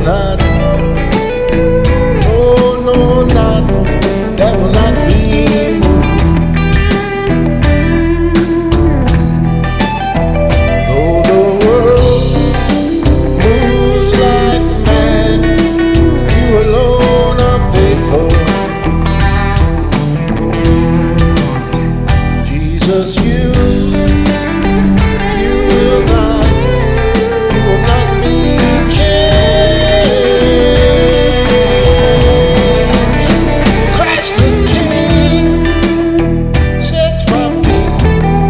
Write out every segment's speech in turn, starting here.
not. No, no, not. That will not be moved. Though the world moves like mad, you alone are faithful. Jesus, you will not be changed. Christ the King sets my feet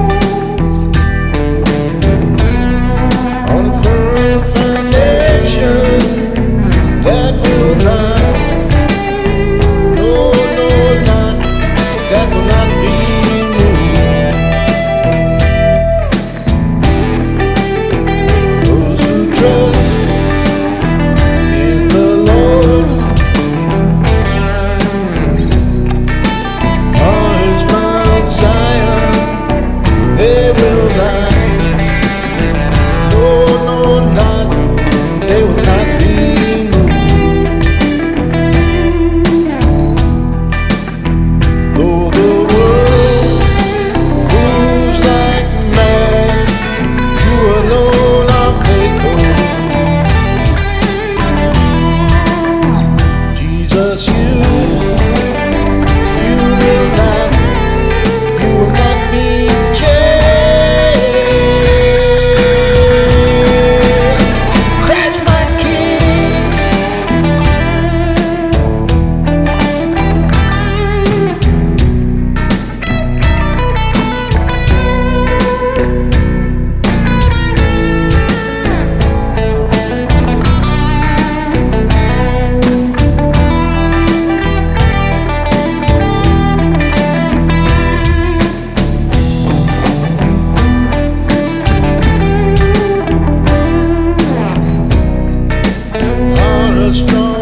on firm foundation that will not, no, no, not, that will not be moved. Those who trust in the Lord are His Mount Zion. They will not, no, no, not, they will not be moved. Though the world moves like mad, you alone are faithful. Jesus, you will not be changed. Christ my King. Are a strong